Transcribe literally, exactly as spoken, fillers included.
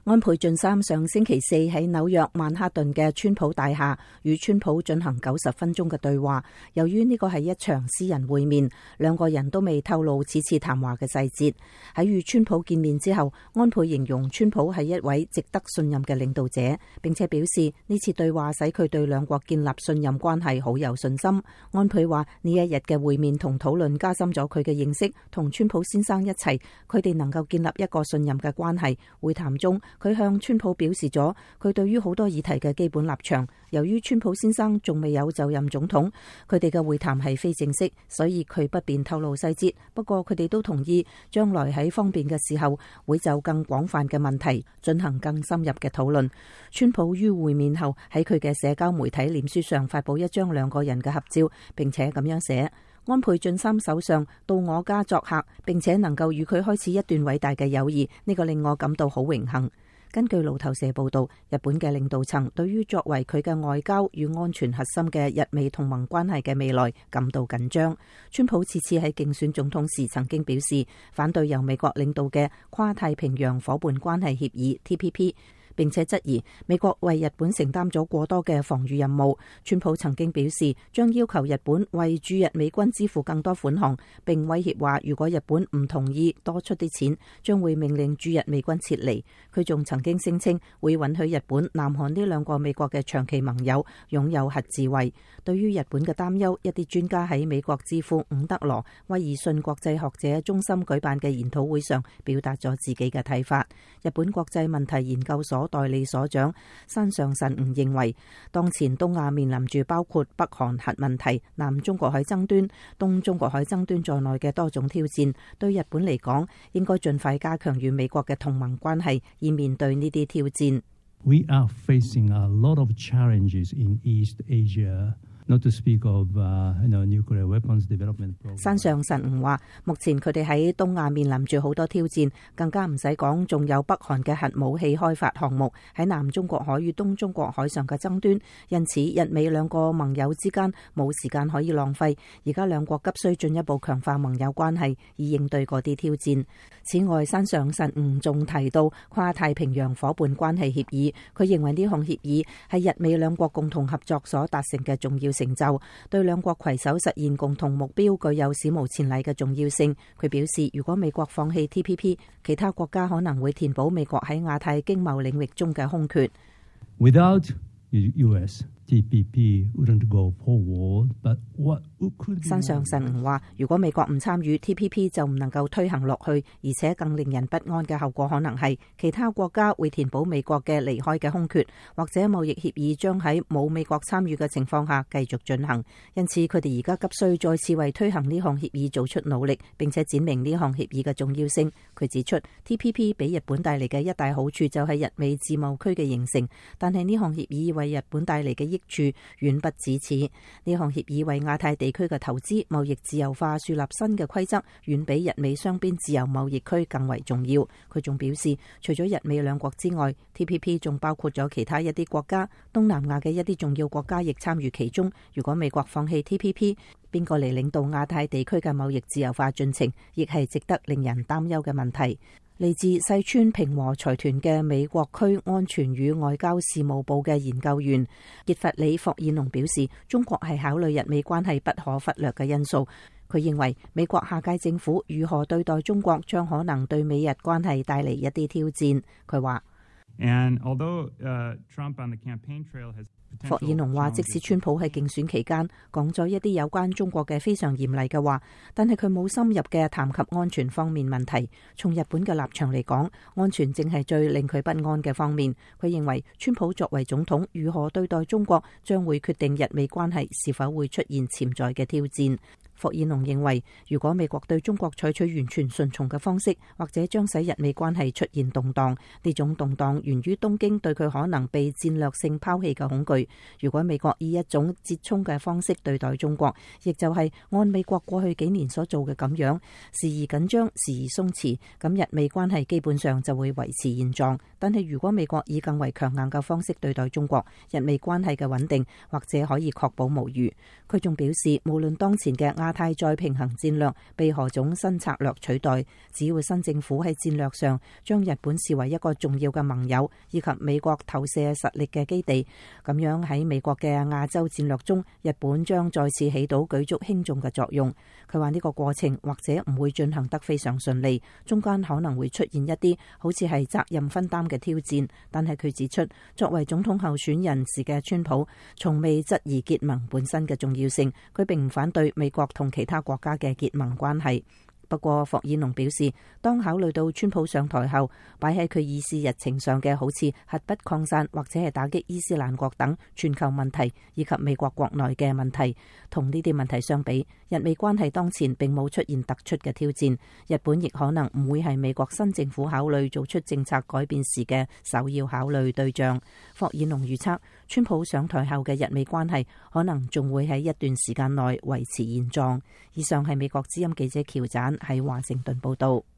安倍晉三上星期四喺紐約曼哈頓嘅川普大廈與川普進行九十分鐘嘅對話。由於呢個係一場私人會面，兩個人都未透露此次談話嘅細節。喺與川普見面之後，安倍形容川普係一位值得信任嘅領導者，並且表示呢次對話使佢對兩國建立信任關係好有信心。安倍話呢一日嘅會面同討論加深咗佢嘅認識，同川普先生一齊，佢哋能夠建立一個信任嘅關係。會談中，佢向川普表示咗佢對於好多議題嘅基本立場。由於川普先生仲未有就任總統，佢哋嘅會談係非正式，所以佢不便透露細節。不過佢哋都同意將來喺方便嘅時候會就更廣泛嘅問題進行更深入嘅討論。川普於會面後喺佢嘅社交媒體臉書上發佈一張兩個人嘅合照，並且咁樣寫：安倍晉三首相到我家作客，並且能夠與佢開始一段偉大嘅友誼，呢個令我感到好榮幸。根據路透社報道，日本嘅領導層對於作為佢嘅外交與安全核心嘅日美同盟關係嘅未來感到緊張。川普次次喺競選總統時曾經表示反對由美國領導嘅跨太平洋夥伴關係協議 T P P，並且質疑美國為日本承擔咗過多嘅防禦任務。川普曾經表示將要求日本為駐日美軍支付更多款項，並威脅話如果日本唔同意多出啲錢，將會命令駐日美軍撤離。佢仲曾經聲稱會允許日本、南韓呢兩個美國嘅長期盟友擁有核自衛。對於日本嘅擔憂，一啲專家喺美國智庫伍德羅威爾遜國際學者中心舉辦嘅研討會上表達咗自己嘅睇法。日本國際問題研究所代理所長山上慎吾認為，當前東亞面臨住包括北韓核問題、南中國海爭端、東中國海爭端在內嘅多種挑戰。對日本嚟講，應該盡快加強與美國嘅同盟關係，以面對呢啲挑戰。 We are facing a lot of challenges in East Asia. Not to speak of, uh, you know, nuclear weapons development program. 山上慎吾話，目前佢哋喺東亞面臨住好多挑戰，更加唔使講，仲有北韓嘅核武器開發項目，喺南中國海與東中國海上嘅爭端。因此，日美兩個盟友之間冇時間可以浪費，而家兩國急需進一步強化盟友關係，以應對嗰啲挑戰。此外，山上慎吾仲提到跨太平洋夥伴關係協議，佢認為呢項協議係日美兩國共同合作所達成嘅重要成就，對兩國攜手實現共同目標具有史無前例嘅重要性。佢表示，如果美國放棄 T P P， 其他國家可能會填補美國喺亞太經貿領域中嘅空缺。 Without U S T P P wouldn't go forward, but what could 山上慎吾話，如果美國唔參與 T P P 就唔能夠推行落去，而且更令人不安嘅後果可能係其他國家會填補美國嘅離開嘅空缺，或者貿易協議將喺冇美國參與嘅情況下繼續進行。因此佢哋而家急需再次為推行呢項協議做出努力，並且展明呢項協議嘅重要性。佢指出 T P P 俾日本帶嚟嘅一大好處就係日美自貿區嘅形成，但係呢項協議為日本帶嚟嘅益處遠不止此。呢項協議為亞太地區嘅投資、貿易自由化樹立新嘅規則，遠比日美雙邊自由貿易區更為重要。佢仲表示，除咗日美兩國之外， T P P 仲包括咗其他一啲國家，東南亞嘅一啲重要國家亦參與其中。如果美國放棄 T P P， 邊個嚟領導亞太地區嘅貿易自由化進程，亦係值得令人擔憂嘅問題。嚟自細川平和財團嘅美國區安全與外交事務部嘅研究員傑弗里霍爾農表示，中國係考慮日美關係不可忽略嘅因素。佢認為美國下屆政府如何對待中國，將可能對美日關係帶嚟一啲挑戰。佢話 And although, uh, Trump on the campaign trail has 霍爾農話，即使川普喺競選期間講咗一啲有關中國嘅非常嚴厲嘅話，但係佢冇深入嘅談及安全方面問題。從日本嘅立場嚟講，安全正係最令佢不安嘅方面。佢認為川普作為總統如何對待中國，將會決定日美關係是否會出現潛在嘅挑戰。霍爾農認為，如果美國對中國採取完全順從嘅方式，或者將使日美關係出現動盪。呢種動盪源於東京對佢可能被戰略性拋棄嘅恐懼。如果美國以一種折衷嘅方式對待中國，亦就係按美國過去幾年所做嘅咁樣，時而緊張，時而鬆弛，咁日美關係基本上就會維持現狀。但係如果美國以更為強硬嘅方式對待中國，日美關係嘅穩定或者可以確保無虞。佢仲表示，無論當前嘅亞亞太再平衡戰略被何種新策略取代。只要新政府喺戰略上將日本視為一個重要嘅盟友，以及美國投射實力嘅基地，咁樣喺美國嘅亞洲戰略中，日本將再次起到舉足輕重嘅作用。佢話呢個過程或者唔會進行得非常順利，中間可能會出現一啲好似係責任分擔嘅挑戰，但係佢指出，作為總統候選人時嘅川普從未質疑結盟本身嘅重要性，佢並唔反對美國同其他國家嘅結盟關係。不過霍爾農表示，當考慮到川普上台後擺喺佢議事日程上嘅好似核不擴散或者係打擊伊斯蘭國等全球問題，以及美國國內嘅問題，同呢啲問題相比，日美關係當前並冇出現突出嘅挑戰，日本亦可能唔會係美國新政府考慮做出政策改變時嘅首要考慮對象。霍爾農預測，川普上台後嘅日美關係可能仲會喺一段時間內維持現狀。以上係美國之音記者喬盞喺華盛頓報道。